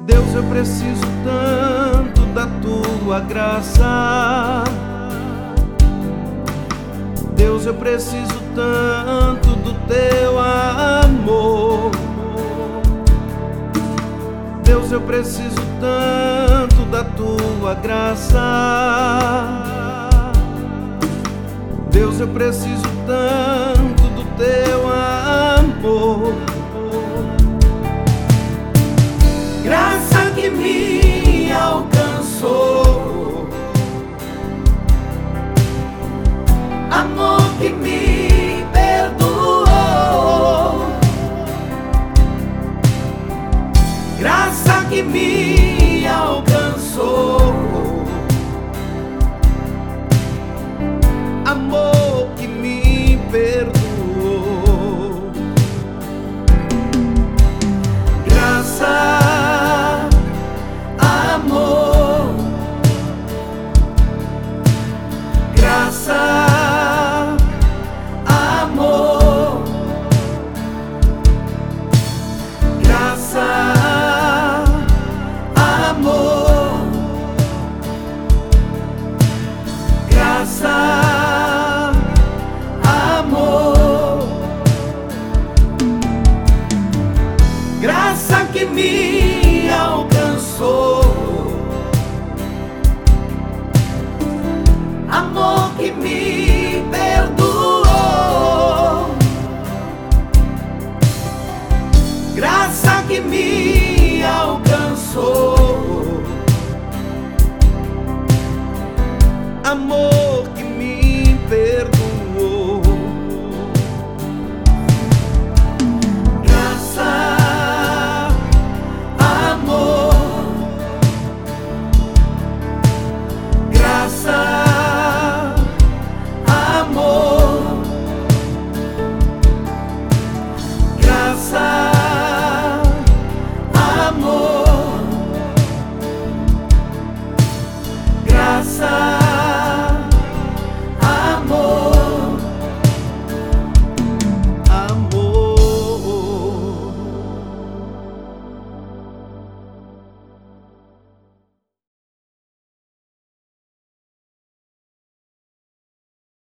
Deus, eu preciso tanto da tua graça. Deus, eu preciso tanto do teu amor. Deus, eu preciso tanto da tua graça. Deus, eu preciso tanto do teu amor. Graça que me alcançou, amor que me perdoou, graça que me alcançou, amor que me perdoou. Graça, amor, graça, amor, graça, amor, graça, amor, graça que me alcançou, amor que me